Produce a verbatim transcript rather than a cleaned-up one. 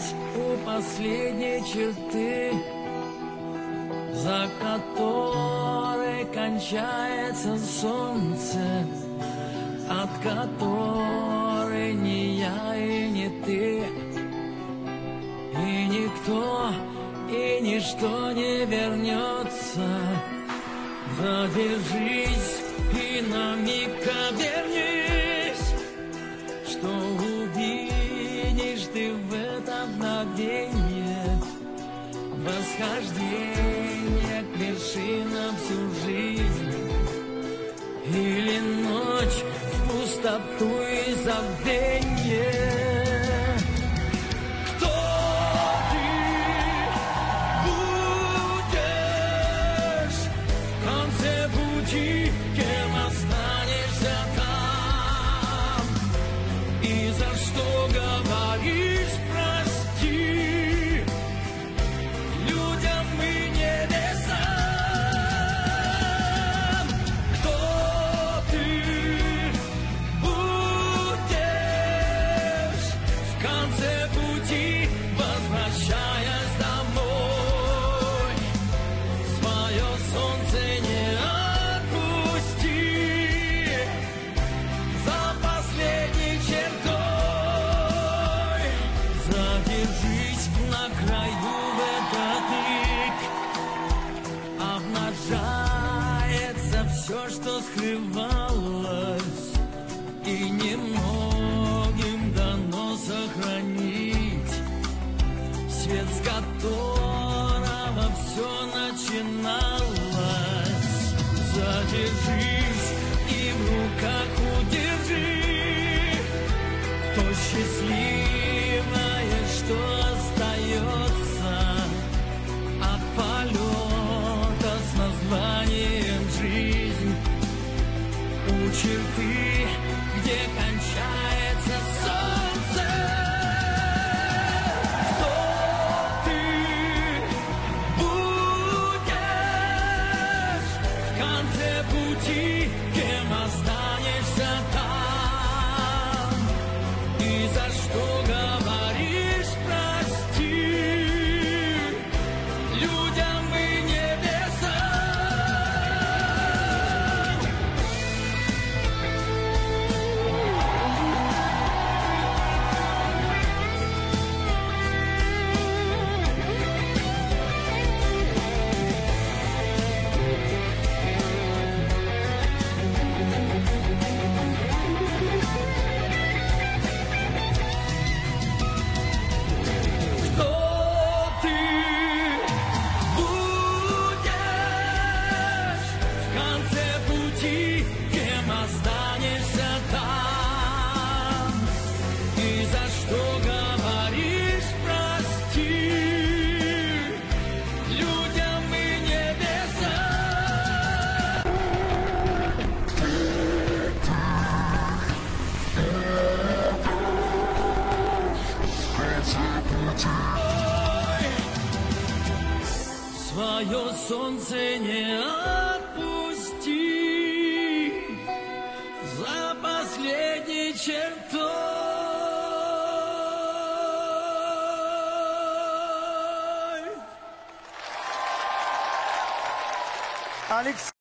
держись у последней черты, за которой кончается солнце, от которой ни я и не ты, и никто, и ничто не вернется. Задержись и на миг обернись, что увидишь ты в это мгновение, восхождение к вершинам всю жизнь, или ночь в пустоту и забвенье. Кем останешься там, и за что говоришь прости людям и небесам? Кто ты будешь в конце пути, возвращаясь домой? Свое солнце не задержись на краю в этот миг, обнажается все, что скрывалось, и немногим дано сохранить свет, с которого все начиналось. Задержись и в руках удержи то счастливое, что остается от полета с названием жизнь, у черты, где кончается солнце. Кто ты будешь в конце пути, кем останешься там, и за что говоришь прости людям и небесам? Кем останешься там, и за что говоришь прости людям и небесам? Свое солнце не отпусти за последней чертой. Алекс.